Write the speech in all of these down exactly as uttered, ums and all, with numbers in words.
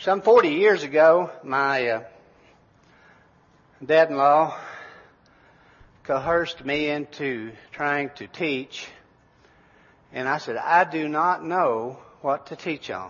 Some forty years ago, my uh, dad-in-law coerced me into trying to teach, and I said, I do not know what to teach on.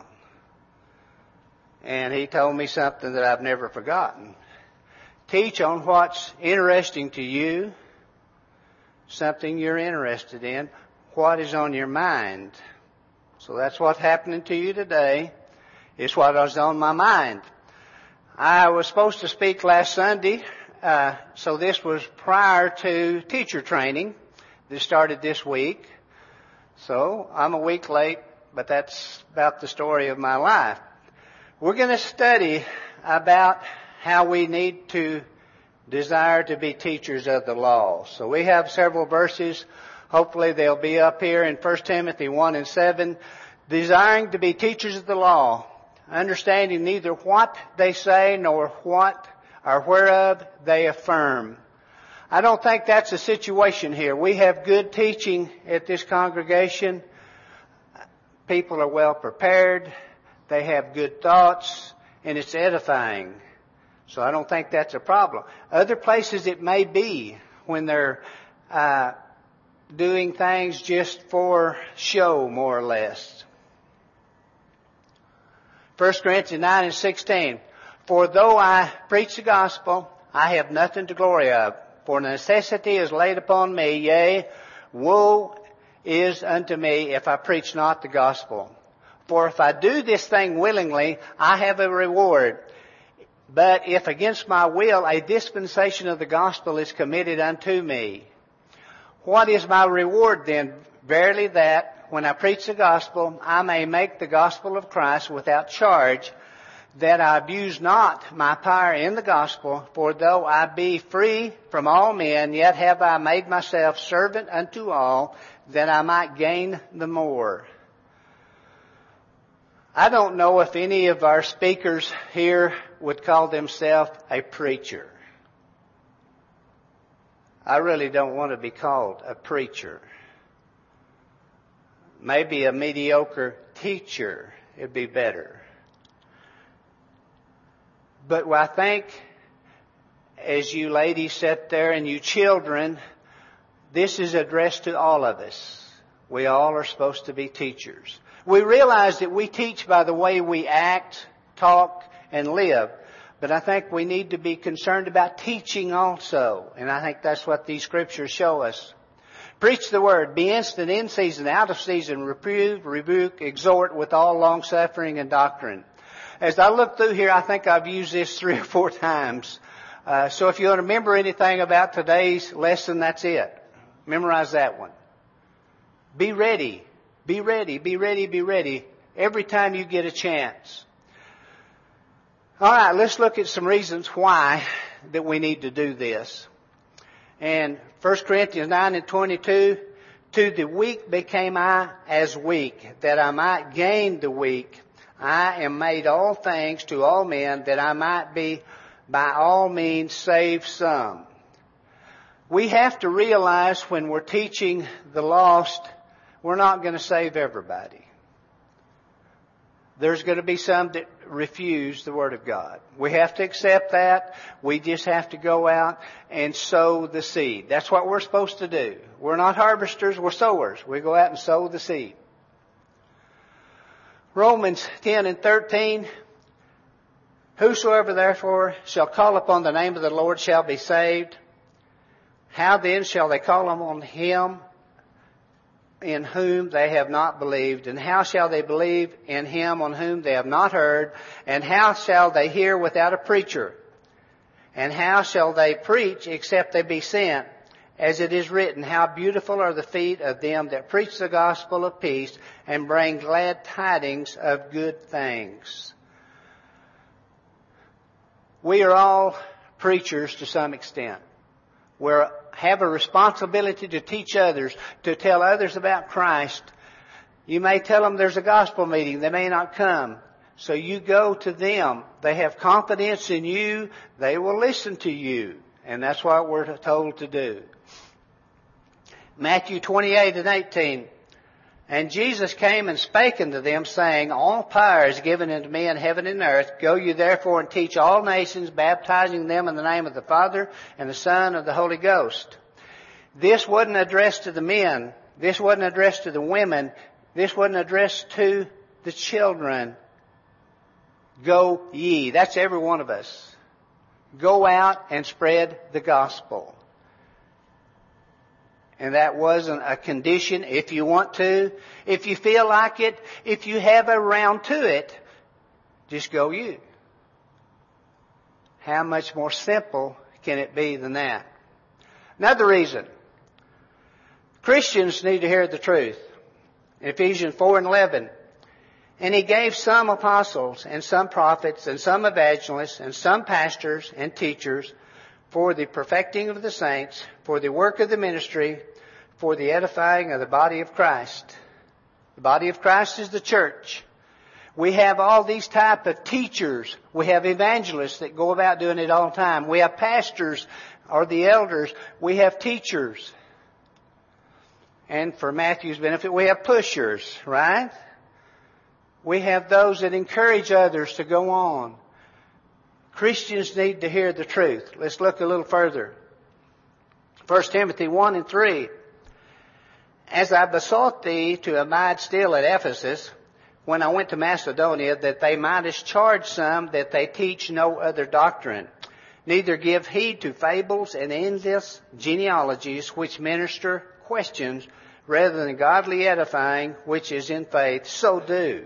And he told me something that I've never forgotten. Teach on what's interesting to you, something you're interested in, what is on your mind. So that's what's happening to you today. It's what was on my mind. I was supposed to speak last Sunday, uh, so this was prior to teacher training that started this week. So I'm a week late, but that's about the story of my life. We're going to study about how we need to desire to be teachers of the law. So we have several verses. Hopefully they'll be up here in First Timothy one and seven. Desiring to be teachers of the law, understanding neither what they say nor what or whereof they affirm. I don't think that's the situation here. We have good teaching at this congregation. People are well prepared. They have good thoughts, and it's edifying. So I don't think that's a problem. Other places it may be when they're uh, doing things just for show, more or less. First Corinthians nine and sixteen. For though I preach the gospel, I have nothing to glory of. For necessity is laid upon me, yea, woe is unto me if I preach not the gospel. For if I do this thing willingly, I have a reward. But if against my will a dispensation of the gospel is committed unto me, what is my reward then? Verily that, when I preach the gospel, I may make the gospel of Christ without charge, that I abuse not my power in the gospel. For though I be free from all men, yet have I made myself servant unto all, that I might gain the more. I don't know if any of our speakers here would call themselves a preacher. I really don't want to be called a preacher. Maybe a mediocre teacher would be better. But I think as you ladies sit there and you children, this is addressed to all of us. We all are supposed to be teachers. We realize that we teach by the way we act, talk, and live. But I think we need to be concerned about teaching also. And I think that's what these scriptures show us. Preach the word. Be instant in season, out of season. Reprove, rebuke, exhort with all long-suffering and doctrine. As I look through here, I think I've used this three or four times. Uh, so if you want to remember anything about today's lesson, that's it. Memorize that one. Be ready. Be ready. Be ready. Be ready. Every time you get a chance. All right, let's look at some reasons why that we need to do this. And First Corinthians nine and twenty-two, to the weak became I as weak, that I might gain the weak. I am made all things to all men, that I might be by all means save some. We have to realize when we're teaching the lost, we're not going to save everybody. There's going to be some that refuse the Word of God. We have to accept that. We just have to go out and sow the seed. That's what we're supposed to do. We're not harvesters, we're sowers. We go out and sow the seed. Romans ten and thirteen. Whosoever therefore shall call upon the name of the Lord shall be saved. How then shall they call upon him in whom they have not believed? And how shall they believe in him on whom they have not heard? And how shall they hear without a preacher? And how shall they preach except they be sent? As it is written, how beautiful are the feet of them that preach the gospel of peace and bring glad tidings of good things. We are all preachers to some extent. We have a responsibility to teach others, to tell others about Christ. You may tell them there's a gospel meeting. They may not come. So you go to them. They have confidence in you. They will listen to you. And that's what we're told to do. Matthew twenty-eight and eighteen. And Jesus came and spake unto them, saying, All power is given unto me in heaven and earth. Go you therefore and teach all nations, baptizing them in the name of the Father and the Son and the Holy Ghost. This wasn't addressed to the men. This wasn't addressed to the women. This wasn't addressed to the children. Go ye. That's every one of us. Go out and spread the gospel. And that wasn't a condition. If you want to, if you feel like it, if you have a round to it, just go you. How much more simple can it be than that? Another reason. Christians need to hear the truth. Ephesians four and eleven. And he gave some apostles and some prophets and some evangelists and some pastors and teachers for the perfecting of the saints, for the work of the ministry, for the edifying of the body of Christ. The body of Christ is the church. We have all these type of teachers. We have evangelists that go about doing it all the time. We have pastors or the elders. We have teachers. And for Matthew's benefit, we have pushers, right? We have those that encourage others to go on. Christians need to hear the truth. Let's look a little further. First Timothy one and three. As I besought thee to abide still at Ephesus, when I went to Macedonia, that they mightest charge some that they teach no other doctrine, neither give heed to fables and endless genealogies which minister questions rather than godly edifying, which is in faith, so do.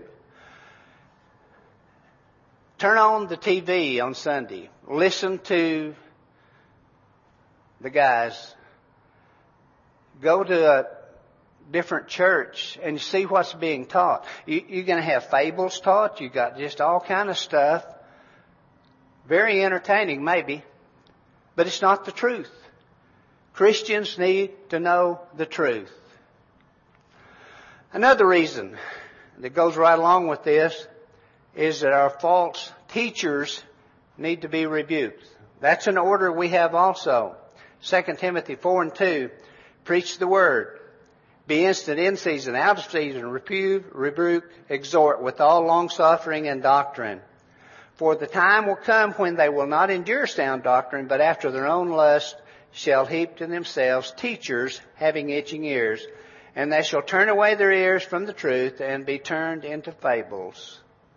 Turn on the T V on Sunday. Listen to the guys. Go to a different church and see what's being taught. You, you're going to have fables taught. You've got just all kind of stuff. Very entertaining, maybe. But it's not the truth. Christians need to know the truth. Another reason that goes right along with this is that our false teachers need to be rebuked. That's an order we have also. Second Timothy four and two, preach the word. Be instant in season, out of season, reprove, rebuke, exhort with all longsuffering and doctrine. For the time will come when they will not endure sound doctrine, but after their own lust shall heap to themselves teachers having itching ears, and they shall turn away their ears from the truth and be turned into fables.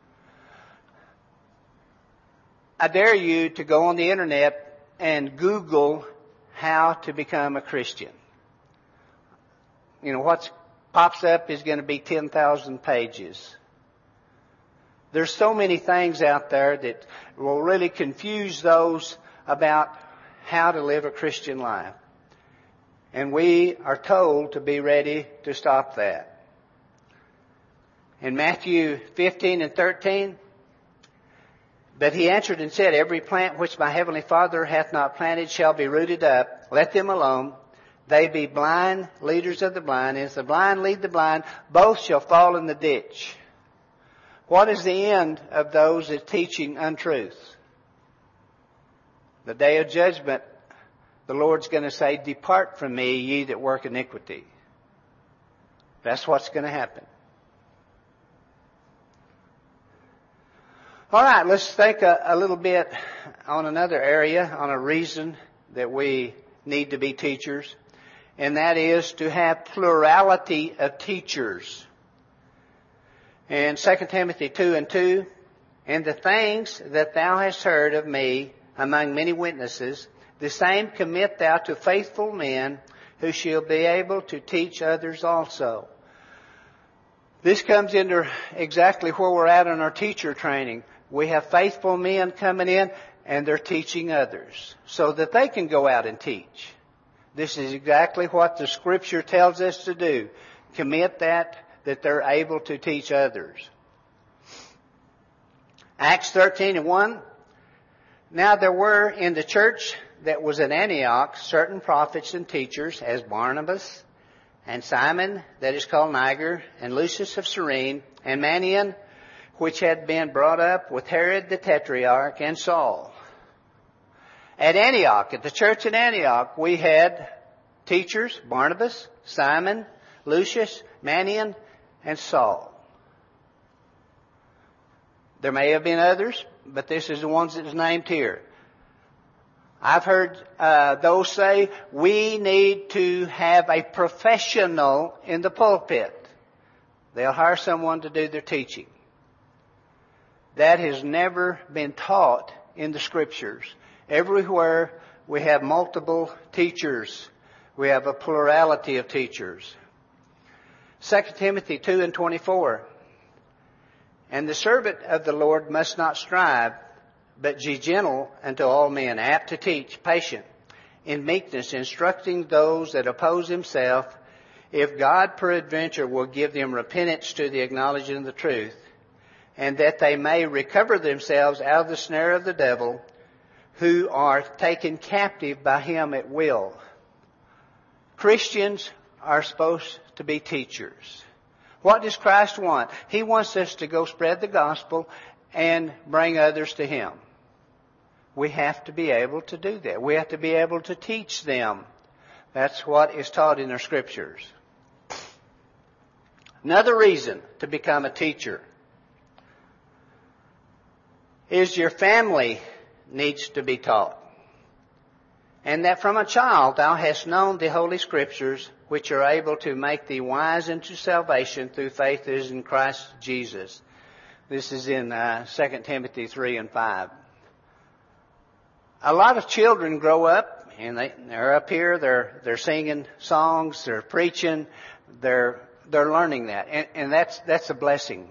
I dare you to go on the internet and Google how to become a Christian. You know, what pops up is going to be ten thousand pages. There's so many things out there that will really confuse those about how to live a Christian life. And we are told to be ready to stop that. In Matthew fifteen and thirteen, but he answered and said, every plant which my heavenly Father hath not planted shall be rooted up. Let them alone. They be blind leaders of the blind. And if the blind lead the blind, both shall fall in the ditch. What is the end of those that teaching untruth? The day of judgment, the Lord's going to say, depart from me, ye that work iniquity. That's what's going to happen. All right, let's think a, a little bit on another area, on a reason that we need to be teachers, and that is to have plurality of teachers. In Second Timothy two and two, and the things that thou hast heard of me among many witnesses, the same commit thou to faithful men who shall be able to teach others also. This comes into exactly where we're at in our teacher training. We have faithful men coming in and they're teaching others so that they can go out and teach. This is exactly what the Scripture tells us to do. Commit that, that they're able to teach others. Acts thirteen and one. Now there were in the church that was in Antioch certain prophets and teachers, as Barnabas and Simon, that is called Niger, and Lucius of Cyrene, and Manaen, which had been brought up with Herod the Tetrarch, and Saul. At Antioch, at the church in Antioch, we had teachers, Barnabas, Simon, Lucius, Manaen, and Saul. There may have been others, but this is the ones that is named here. I've heard uh, those say we need to have a professional in the pulpit. They'll hire someone to do their teaching. That has never been taught in the Scriptures. Everywhere we have multiple teachers. We have a plurality of teachers. Second Timothy two and twenty-four. And the servant of the Lord must not strive, but be gentle unto all men, apt to teach, patient, in meekness, instructing those that oppose himself, if God peradventure will give them repentance to the acknowledging of the truth, and that they may recover themselves out of the snare of the devil, who are taken captive by him at will. Christians are supposed to be teachers. What does Christ want? He wants us to go spread the gospel and bring others to him. We have to be able to do that. We have to be able to teach them. That's what is taught in our Scriptures. Another reason to become a teacher is your family needs to be taught. And that from a child thou hast known the Holy Scriptures, which are able to make thee wise unto salvation through faith that is in Christ Jesus. This is in uh, Second Timothy three and five. A lot of children grow up and they, they're up here, they're they're singing songs, they're preaching, they're they're learning that. And, and that's that's a blessing.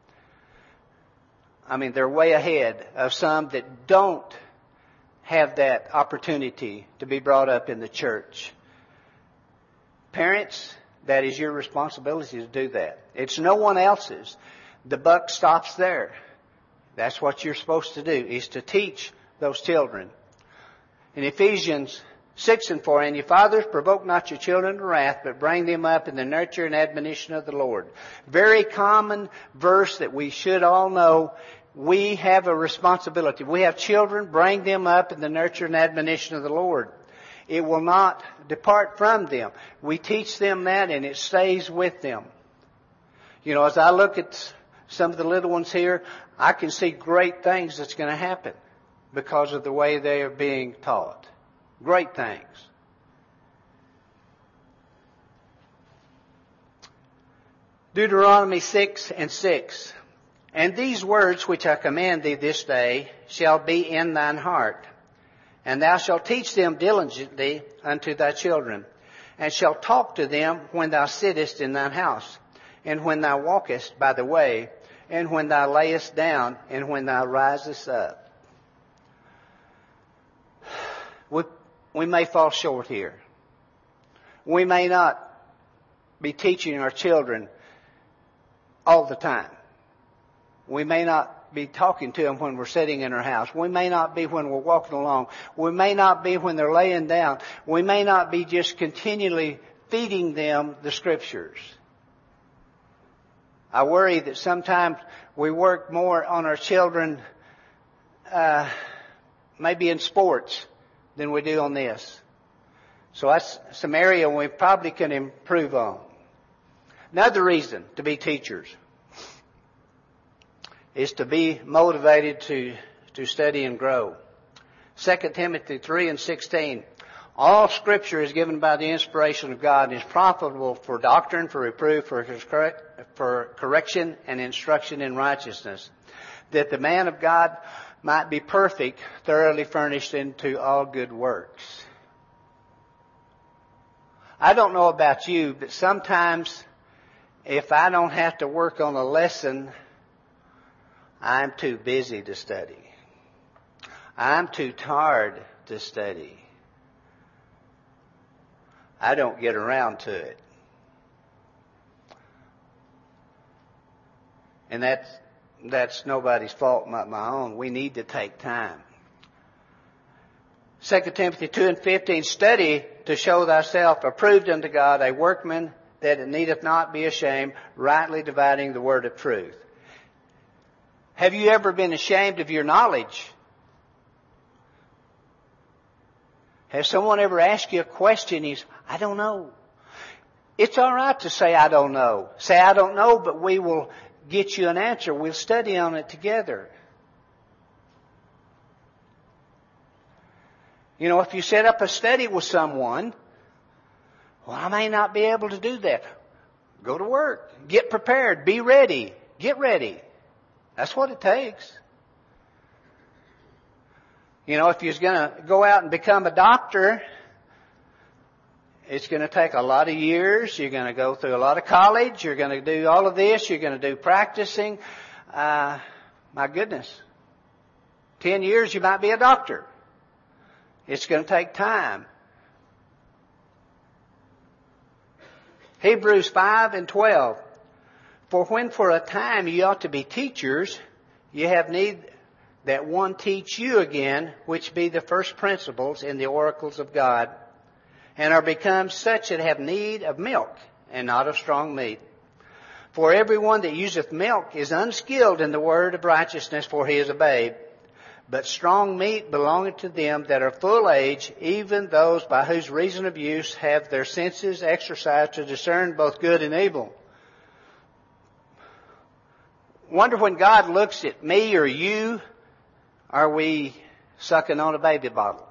I mean, they're way ahead of some that don't have that opportunity to be brought up in the church. Parents, that is your responsibility to do that. It's no one else's. The buck stops there. That's what you're supposed to do, is to teach those children. In Ephesians six and four, and ye fathers, provoke not your children to wrath, but bring them up in the nurture and admonition of the Lord. Very common verse that we should all know. We have a responsibility. We have children, bring them up in the nurture and admonition of the Lord. It will not depart from them. We teach them that and it stays with them. You know, as I look at some of the little ones here, I can see great things that's going to happen because of the way they are being taught. Great things. Deuteronomy six and six. And these words which I command thee this day shall be in thine heart, and thou shalt teach them diligently unto thy children, and shalt talk to them when thou sittest in thine house, and when thou walkest by the way, and when thou layest down, and when thou risest up. We, we may fall short here. We may not be teaching our children all the time. We may not be talking to them when we're sitting in our house. We may not be when we're walking along. We may not be when they're laying down. We may not be just continually feeding them the Scriptures. I worry that sometimes we work more on our children, uh, maybe in sports, than we do on this. So that's some area we probably can improve on. Another reason to be teachers is to be motivated to, to study and grow. Second Timothy three and sixteen. All Scripture is given by the inspiration of God and is profitable for doctrine, for reproof, for, for correction and instruction in righteousness, that the man of God might be perfect, thoroughly furnished into all good works. I don't know about you, but sometimes if I don't have to work on a lesson, I'm too busy to study. I'm too tired to study. I don't get around to it. And that's, that's nobody's fault but my own. We need to take time. Second Timothy two and fifteen, study to show thyself approved unto God, a workman that it needeth not be ashamed, rightly dividing the word of truth. Have you ever been ashamed of your knowledge? Has someone ever asked you a question? He's, I don't know. It's all right to say, I don't know. Say, I don't know, but we will get you an answer. We'll study on it together. You know, if you set up a study with someone, well, I may not be able to do that. Go to work. Get prepared. Be ready. Get ready. That's what it takes. You know, if you're going to go out and become a doctor, it's going to take a lot of years. You're going to go through a lot of college. You're going to do all of this. You're going to do practicing. Uh, my goodness. Ten years, you might be a doctor. It's going to take time. Hebrews five and twelve. For when for a time you ought to be teachers, you have need that one teach you again, which be the first principles in the oracles of God, and are become such that have need of milk, and not of strong meat. For everyone that useth milk is unskilled in the word of righteousness, for he is a babe. But strong meat belongeth to them that are full age, even those by whose reason of use have their senses exercised to discern both good and evil. Wonder when God looks at me or you, are we sucking on a baby bottle?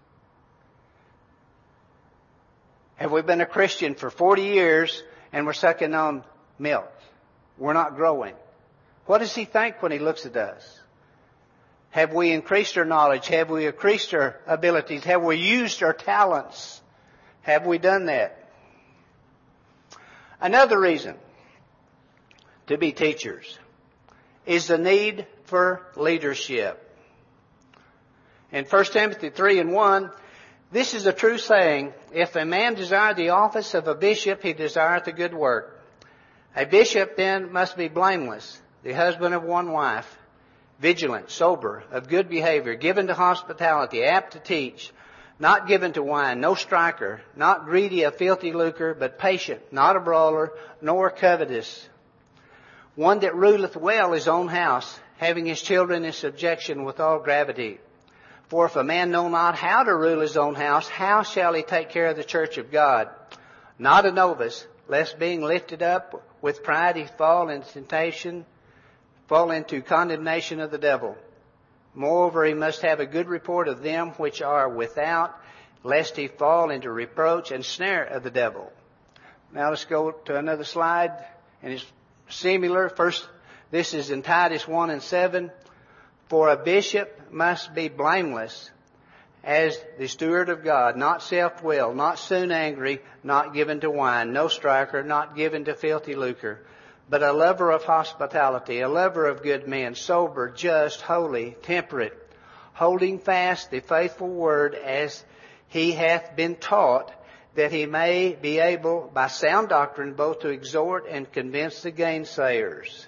Have we been a Christian for forty years and we're sucking on milk? We're not growing. What does He think when He looks at us? Have we increased our knowledge? Have we increased our abilities? Have we used our talents? Have we done that? Another reason to be teachers is the need for leadership. In First Timothy three and one, this is a true saying, if a man desire the office of a bishop, he desireth a good work. A bishop then must be blameless, the husband of one wife, vigilant, sober, of good behavior, given to hospitality, apt to teach, not given to wine, no striker, not greedy of filthy lucre, but patient, not a brawler, nor covetous. One that ruleth well his own house, having his children in subjection with all gravity. For if a man know not how to rule his own house, how shall he take care of the church of God? Not a novice, lest being lifted up with pride he fall into temptation, fall into condemnation of the devil. Moreover, he must have a good report of them which are without, lest he fall into reproach and snare of the devil. Now let's go to another slide, and it's similar. First, this is in Titus one and seven. For a bishop must be blameless as the steward of God, not self-willed, not soon angry, not given to wine, no striker, not given to filthy lucre, but a lover of hospitality, a lover of good men, sober, just, holy, temperate, holding fast the faithful word as he hath been taught, that he may be able by sound doctrine both to exhort and convince the gainsayers.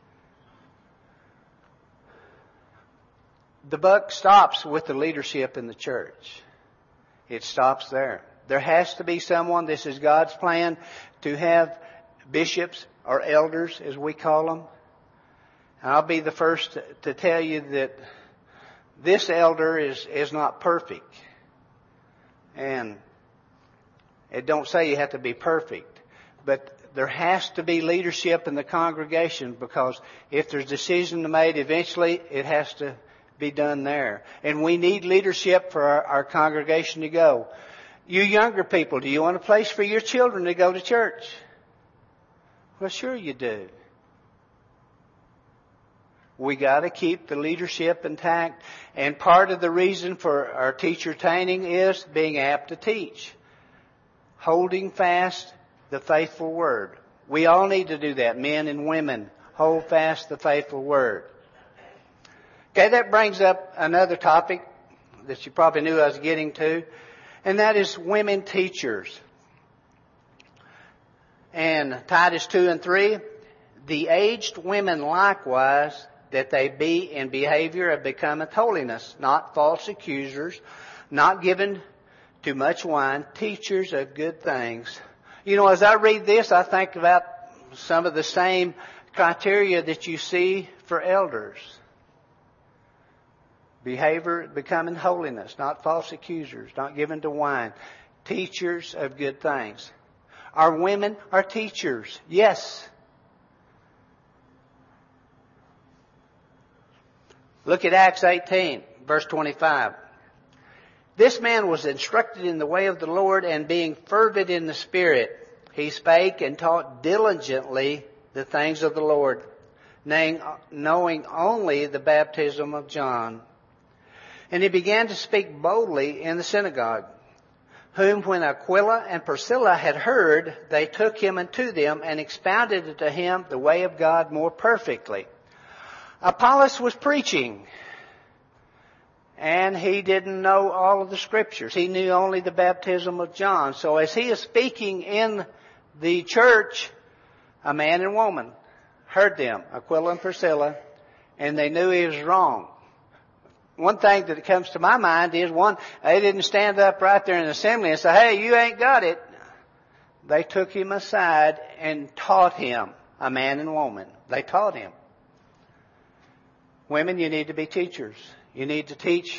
The buck stops with the leadership in the church. It stops there. There has to be someone, this is God's plan, to have bishops or elders, as we call them. And I'll be the first to tell you that this elder is, is not perfect. And it don't say you have to be perfect. But there has to be leadership in the congregation, because if there's decisions made, eventually it has to be done there. And we need leadership for our, our congregation to go. You younger people, do you want a place for your children to go to church? Well, sure you do. We got to keep the leadership intact. And part of the reason for our teacher training is being apt to teach. Holding fast the faithful word. We all need to do that, men and women. Hold fast the faithful word. Okay, that brings up another topic that you probably knew I was getting to, and that is women teachers. And Titus two and three, the aged women likewise, that they be in behavior of becometh holiness, not false accusers, not given to much wine, teachers of good things. You know, as I read this, I think about some of the same criteria that you see for elders. Behavior becoming holiness, not false accusers, not given to wine, teachers of good things. Our women are teachers. Yes. Look at Acts eighteen, verse twenty-five. This man was instructed in the way of the Lord, and being fervent in the Spirit, he spake and taught diligently the things of the Lord, knowing only the baptism of John. And he began to speak boldly in the synagogue, whom when Aquila and Priscilla had heard, they took him unto them and expounded unto him the way of God more perfectly. Apollos was preaching, and he didn't know all of the scriptures. He knew only the baptism of John. So as he is speaking in the church, a man and woman heard them, Aquila and Priscilla, and they knew he was wrong. One thing that comes to my mind is, one, they didn't stand up right there in the assembly and say, hey, you ain't got it. They took him aside and taught him, a man and woman. They taught him. Women, you need to be teachers. You need to teach.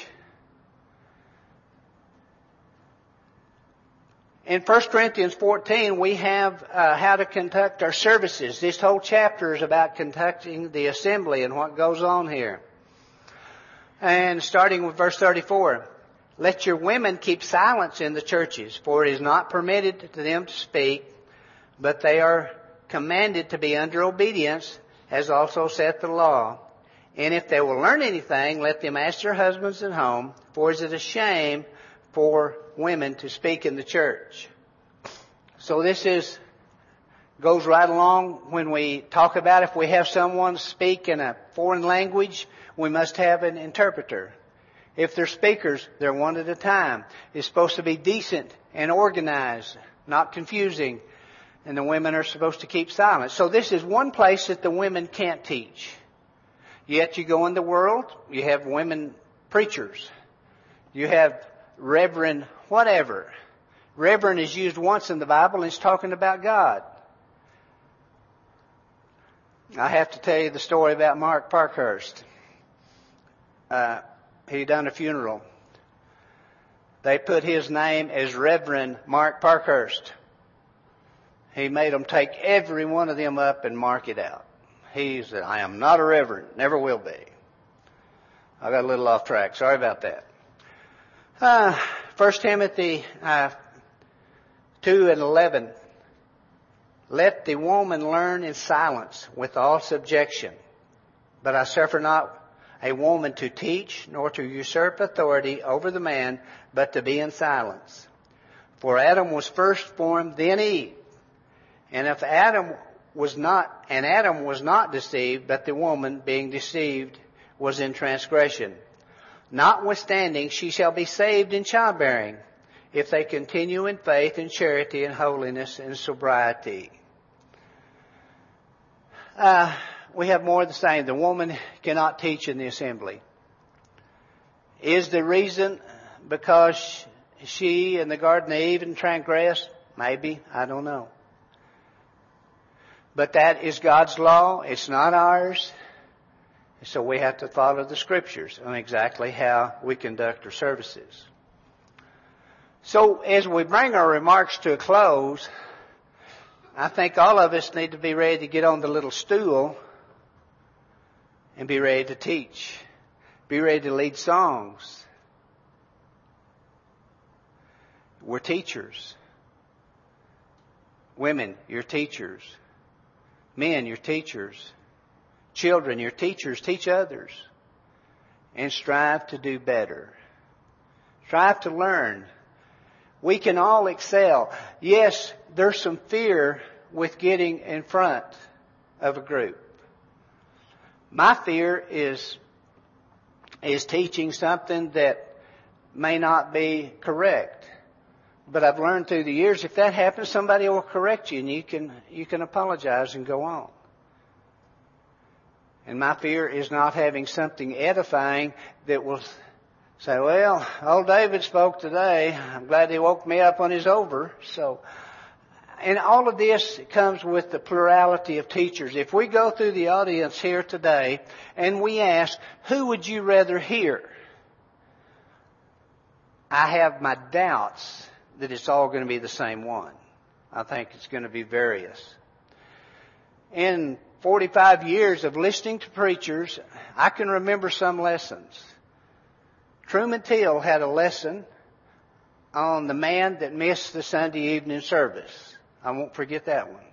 In First Corinthians fourteen, we have uh, how to conduct our services. This whole chapter is about conducting the assembly and what goes on here. And starting with verse thirty-four, let your women keep silence in the churches, for it is not permitted to them to speak, but they are commanded to be under obedience, as also saith the law. And if they will learn anything, let them ask their husbands at home, for is it a shame for women to speak in the church? So this is goes right along when we talk about if we have someone speak in a foreign language, we must have an interpreter. If they're speakers, they're one at a time. It's supposed to be decent and organized, not confusing, and the women are supposed to keep silent. So this is one place that the women can't teach. Yet you go in the world, you have women preachers. You have reverend whatever. Reverend is used once in the Bible, and it's talking about God. I have to tell you the story about Mark Parkhurst. Uh, he done a funeral. They put his name as Reverend Mark Parkhurst. He made them take every one of them up and mark it out. He said, I am not a reverend, never will be. I got a little off track. Sorry about that. Uh, First Timothy uh, two and eleven. Let the woman learn in silence with all subjection. But I suffer not a woman to teach, nor to usurp authority over the man, but to be in silence. For Adam was first formed, then Eve. And if Adam was not, and Adam was not deceived, but the woman, being deceived, was in transgression. Notwithstanding, she shall be saved in childbearing, if they continue in faith and charity and holiness and sobriety. Uh, we have more of the same. The woman cannot teach in the assembly. Is the reason because she in the Garden of Eden transgressed? Maybe. I don't know. But that is God's law. It's not ours. So we have to follow the Scriptures on exactly how we conduct our services. So as we bring our remarks to a close, I think all of us need to be ready to get on the little stool and be ready to teach. Be ready to lead songs. We're teachers. Women, you're teachers. Men, you're teachers. Children, you're teachers. Teach others. And strive to do better. Strive to learn. We can all excel. Yes, there's some fear with getting in front of a group. My fear is, is teaching something that may not be correct. But I've learned through the years, if that happens, somebody will correct you and you can, you can apologize and go on. And my fear is not having something edifying that will say, well, old David spoke today. I'm glad he woke me up when he's over. So, and all of this comes with the plurality of teachers. If we go through the audience here today and we ask, who would you rather hear? I have my doubts that it's all going to be the same one. I think it's going to be various. In forty-five years of listening to preachers, I can remember some lessons. Truman Till had a lesson on the man that missed the Sunday evening service. I won't forget that one.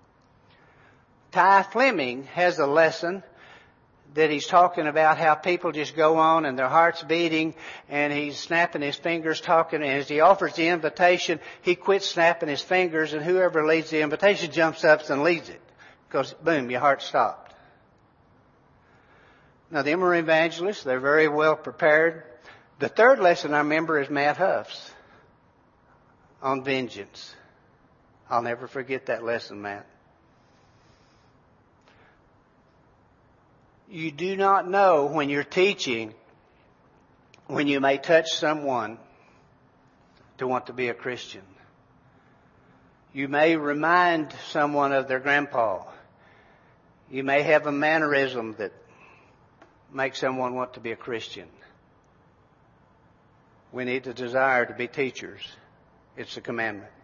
Ty Fleming has a lesson that he's talking about how people just go on and their heart's beating, and he's snapping his fingers talking, and as he offers the invitation, he quits snapping his fingers, and whoever leads the invitation jumps up and leads it. Because, boom, your heart stopped. Now, them are evangelists. They're very well prepared. The third lesson I remember is Matt Huff's on vengeance. I'll never forget that lesson, Matt. You do not know when you're teaching when you may touch someone to want to be a Christian. You may remind someone of their grandpa. You may have a mannerism that makes someone want to be a Christian. We need the desire to be teachers. It's a commandment.